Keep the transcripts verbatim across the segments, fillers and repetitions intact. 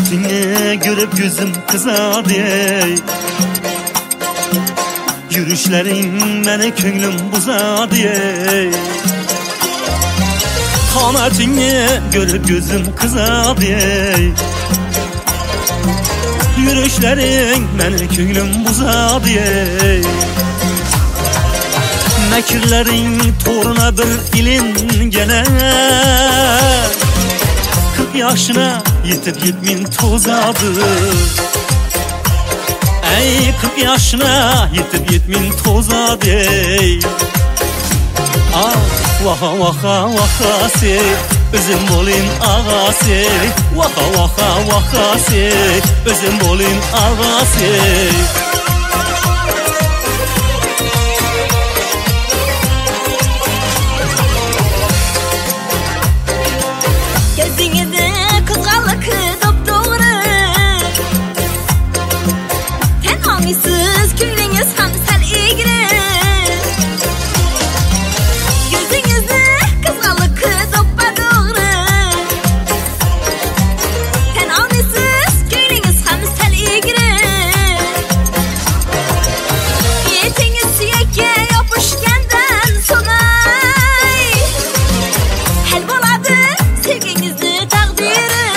Kanatını görüp gözüm kızadı. Yürüşlerin beni könglim buzadı. Kanatını görüp gözüm kızadı. Yürüşlerin beni könglim buzadı. Mekirlerin toruna bir ilin gene. Kırk yaşına yetip yetmin tozadı. Ey kırk yaşına yetip yetmin tozadı. Ah vaha vaha vahası, özüm bolin ağası. Vaha vaha vahası, özüm bolin ağası. Gözünüzde kızgalık dopdoğru. Ten almışsız küllüğünüz ham sel igri. Gözünüzde kızgalık dopdoğru. Ten almışsız küllüğünüz ham sel igri. Yetiniz siyeke yapışkenden sonay. Hel boladı sevginizni takdiri.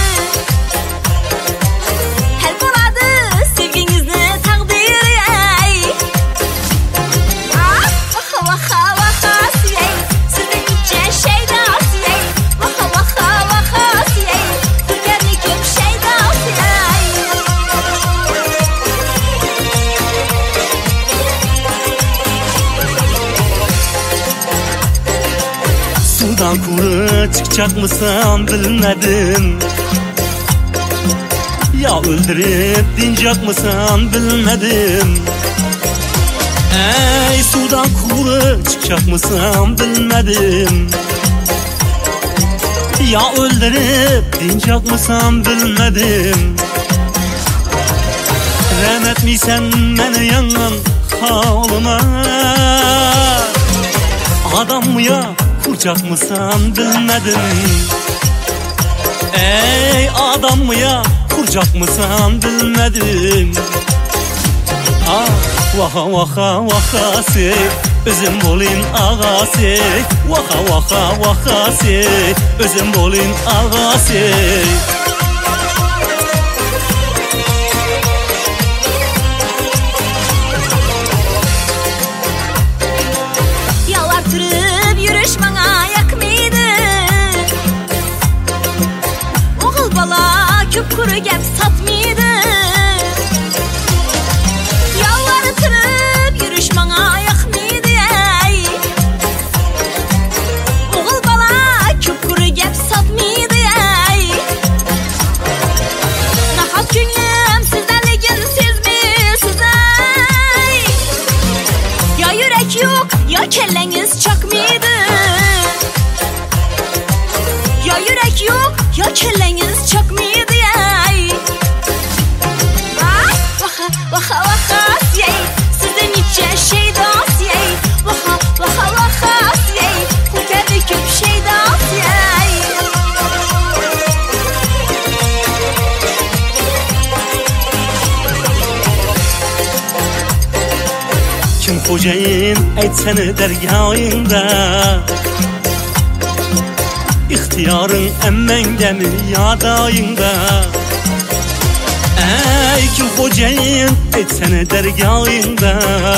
Hel boladı sevginizni takdiri. Ah vaha vaha vaha siyey, sizden nice şeyda siyey. Vaha vaha vaha siyey, kulgerni köp şeyda siyey. Sudan kuru çıkacak mısın bilmedim. Ya öldürüp dinecek mısın bilmedim. Ey sudan kuru çıkacak mısın bilmedim. Ya öldürüp dinecek mısın bilmedim. Rahmet miysen beni yangan halıma. Adam mı ya kuracak mısın bilmedim. Ey adam mı ya kuracak mısın bilmedim. Ah vaha vaha vahası, özüm bolin ağası. Vaha vaha vahası, özüm bolin ağası. Yalvartırıp yürüş bana yakmaydı. Oğul bala köp kuru gep satmaydı. Yalvartırıp yürüş bana yakmaydı. Oğul bala köp kuru gep satmaydı. Nahat günlüm sizlerligin sezmesiz. Ya yürek yok ya kelleniz çakmıydı. Ya yürek yok ya kelleniz çakmıydı. Ah vaha vaha vaha siyey, sizden nice şeyda siyey. Vaha vaha vaha siyey, kulgerni köp şeyda siyey. Kim hocayın etsene dergahında. İhtiyarın emmende mi yadayında. Ey kim hocayın etsene dergahında.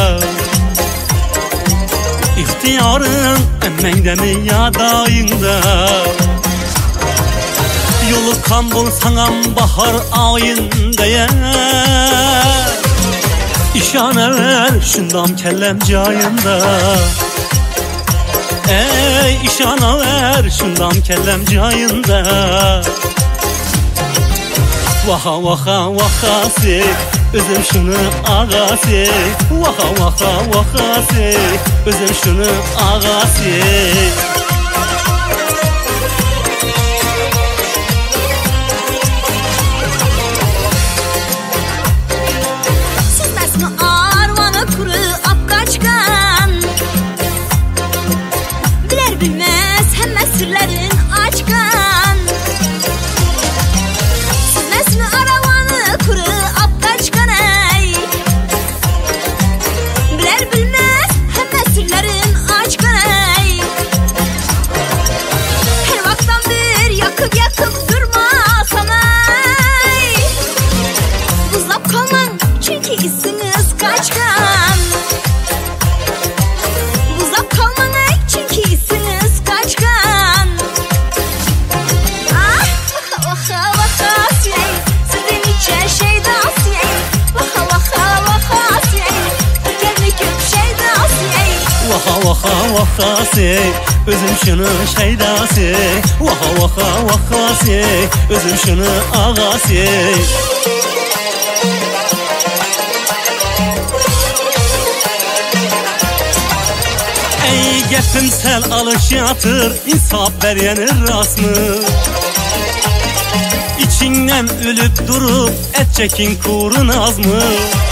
İhtiyarın emmende mi yadayında. Yolu kan bulsanam bahar ayında ya. İşane ver şundan kellem cayında. Ey işana ver şundan kellem cayında. Vaha vaha vahası, özüm şunu ağası. Vaha vaha vahası, özüm şunu ağası. Bilmez hemme sırların açkan. Siznes vaxa vaxası özüm şunu şeydası vaxa vaxa vaxası özüm şunu ağası Ey gəpim sel alış yatır insaf beryenir rasmı İçindən ölüp durup et çekin kurun az mı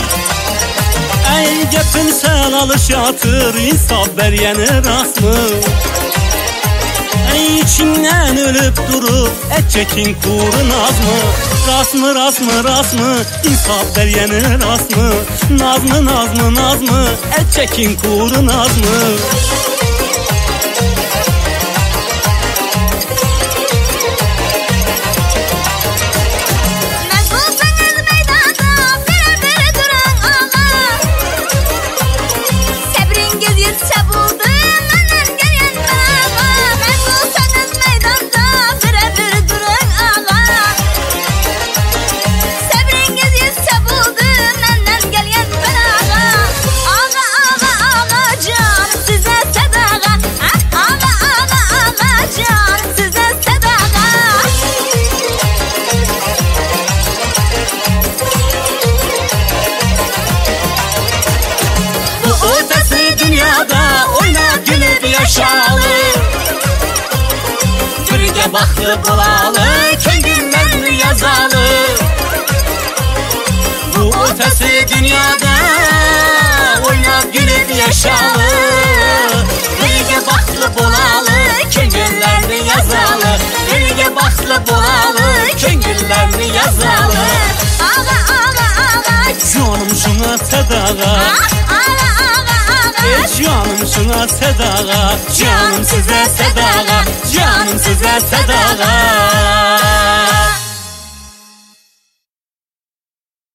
Ey gəpim sel alış yatır insaf beryenir rasmı Ey içindən ölüp durup et çekin kurun az mı Rasmı rasmı rasmı insaf beryenir rasmı Nazmı nazmı nazmı et çekin kurun az mı Birge baktı bulalı Kengillerni yazalı Bu ötesi dünyada Oynap gülüp yaşalı Birge baktı bulalı Kengillerni yazalı Birge baktı bulalı Kengillerni yazalı Ağa ağa ağa Canım şuna sedağa Canım şuna sedağa Canım size sedağa Canım size sedağa